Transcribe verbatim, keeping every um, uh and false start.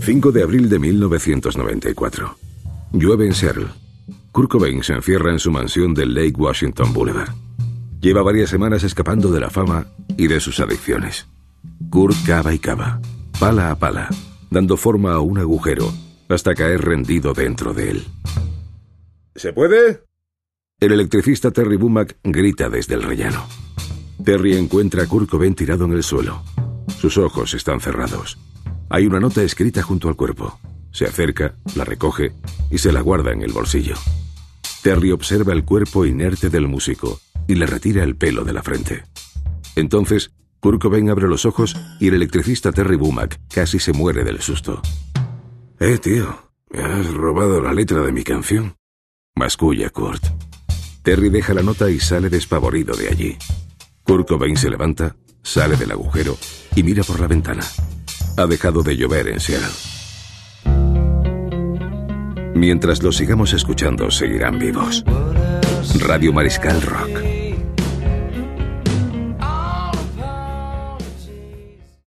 cinco de abril de mil novecientos noventa y cuatro. Llueve en Seattle. Kurt Cobain se encierra en su mansión del Lake Washington Boulevard. Lleva varias semanas escapando de la fama y de sus adicciones. Kurt cava y cava, pala a pala, dando forma a un agujero hasta caer rendido dentro de él. ¿Se puede? El electricista Terry Womack grita desde el rellano. Terry encuentra a Kurt Cobain tirado en el suelo. Sus ojos están cerrados. Hay una nota escrita junto al cuerpo. Se acerca, la recoge y se la guarda en el bolsillo. Terry observa el cuerpo inerte del músico y le retira el pelo de la frente. Entonces, Kurt Cobain abre los ojos y el electricista Terry Womack casi se muere del susto. Eh, tío, me has robado la letra de mi canción. Masculla Kurt. Terry deja la nota y sale despavorido de allí. Kurt Cobain se levanta, sale del agujero y mira por la ventana. Ha dejado de llover en Seattle. Mientras los sigamos escuchando, seguirán vivos. Radio Mariscal Rock.